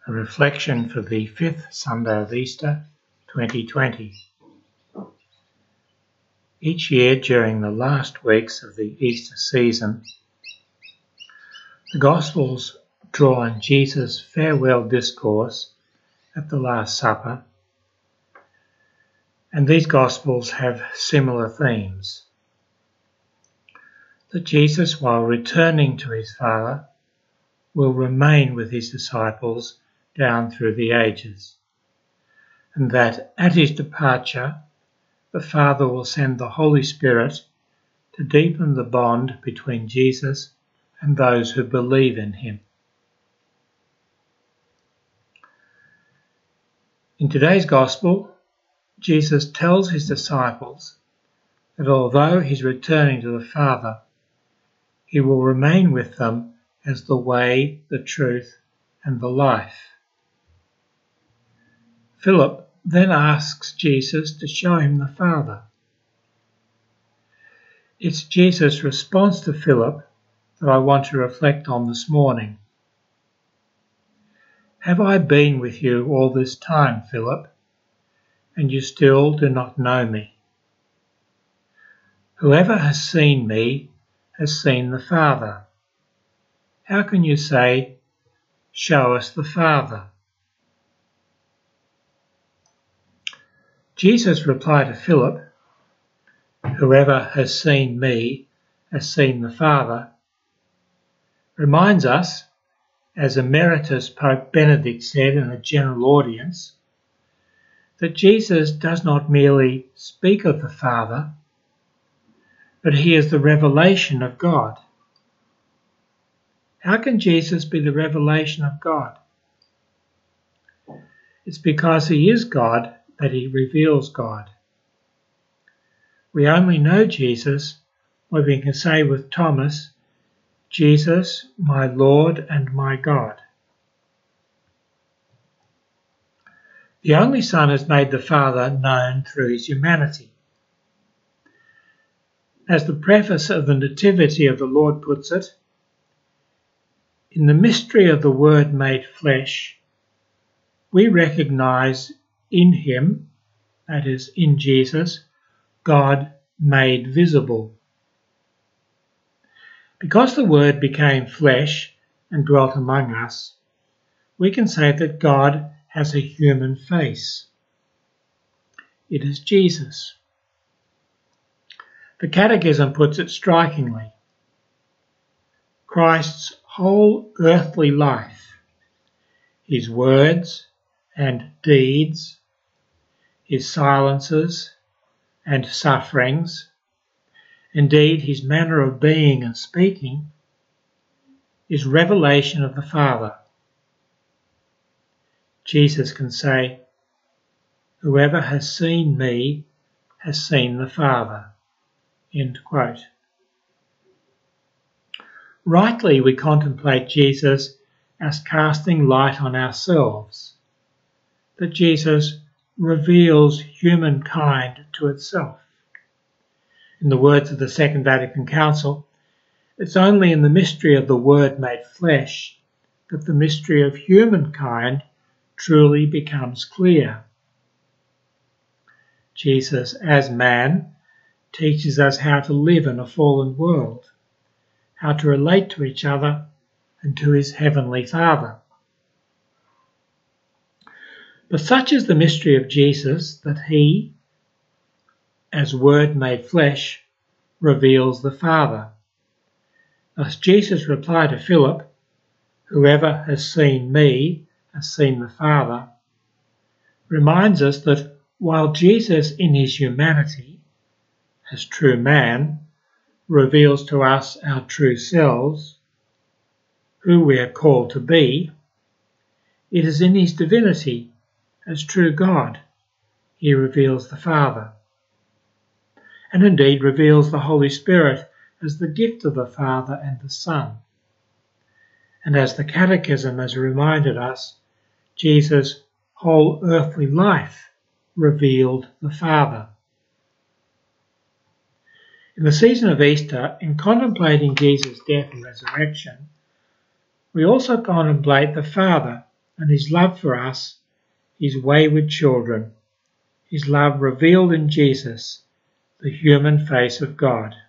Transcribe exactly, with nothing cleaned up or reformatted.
A reflection for the fifth Sunday of Easter, twenty twenty. Each year during the last weeks of the Easter season, the Gospels draw on Jesus' farewell discourse at the Last Supper, and these Gospels have similar themes. That Jesus, while returning to his Father, will remain with his disciples down through the ages, and that at his departure the Father will send the Holy Spirit to deepen the bond between Jesus and those who believe in him. In today's Gospel, Jesus tells his disciples that although he's returning to the Father, he will remain with them as the way, the truth, and the life. Philip then asks Jesus to show him the Father. It's Jesus' response to Philip that I want to reflect on this morning. Have I been with you all this time, Philip, and you still do not know me? Whoever has seen me has seen the Father. How can you say, show us the Father? Jesus' reply to Philip, whoever has seen me has seen the Father, reminds us, as Emeritus Pope Benedict said in a general audience, that Jesus does not merely speak of the Father, but he is the revelation of God. How can Jesus be the revelation of God? It's because he is God that he reveals God. We only know Jesus when we can say with Thomas, Jesus, my Lord and my God. The only Son has made the Father known through his humanity. As the preface of the Nativity of the Lord puts it, in the mystery of the Word made flesh, we recognise in him, that is, in Jesus, God made visible. Because the Word became flesh and dwelt among us, we can say that God has a human face. It is Jesus. The Catechism puts it strikingly. Christ's whole earthly life, his words and deeds, his silences and sufferings, indeed his manner of being and speaking, is revelation of the Father. Jesus can say, whoever has seen me has seen the Father. End quote. Rightly, we contemplate Jesus as casting light on ourselves, that Jesus reveals humankind to itself. In the words of the Second Vatican Council, it's only in the mystery of the Word made flesh that the mystery of humankind truly becomes clear. Jesus, as man, teaches us how to live in a fallen world, how to relate to each other and to his heavenly Father. But such is the mystery of Jesus that he, as Word made flesh, reveals the Father. Thus Jesus' reply to Philip, whoever has seen me has seen the Father, reminds us that while Jesus in his humanity, as true man, reveals to us our true selves, who we are called to be, it is in his divinity, as true God, he reveals the Father, and indeed reveals the Holy Spirit as the gift of the Father and the Son. And as the Catechism has reminded us, Jesus' whole earthly life revealed the Father. In the season of Easter, in contemplating Jesus' death and resurrection, we also contemplate the Father and his love for us, his wayward children, his love revealed in Jesus, the human face of God.